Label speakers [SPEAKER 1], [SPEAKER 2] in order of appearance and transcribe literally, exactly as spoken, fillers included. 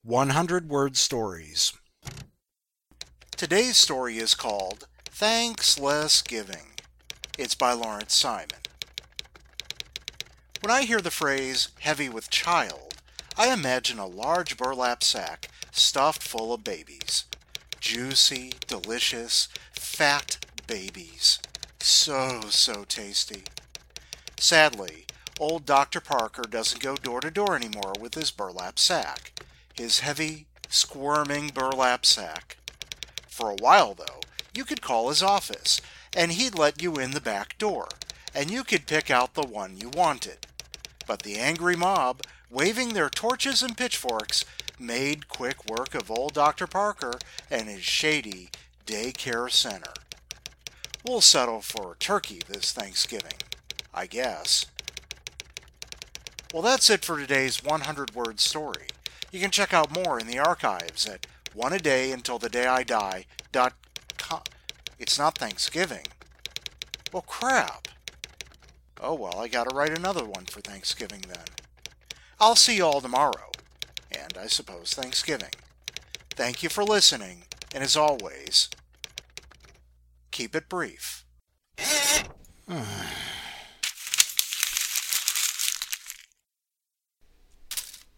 [SPEAKER 1] one hundred Word Stories. Today's story is called Thanks Less Giving. It's by Lawrence Simon. When I hear the phrase heavy with child, I imagine a large burlap sack stuffed full of babies. Juicy, delicious, fat babies. So, so tasty. Sadly, old Doctor Parker doesn't go door to door anymore with his burlap sack. His heavy, squirming burlap sack. For a while, though, you could call his office, and he'd let you in the back door, and you could pick out the one you wanted. But the angry mob, waving their torches and pitchforks, made quick work of old Doctor Parker and his shady daycare center. We'll settle for turkey this Thanksgiving, I guess. Well, that's it for today's one hundred Word Story. You can check out more in the archives at one a day until the day I die dot com. It's not Thanksgiving. Well, crap. Oh, well, I gotta write another one for Thanksgiving then. I'll see you all tomorrow, and I suppose Thanksgiving. Thank you for listening, and as always, keep it brief.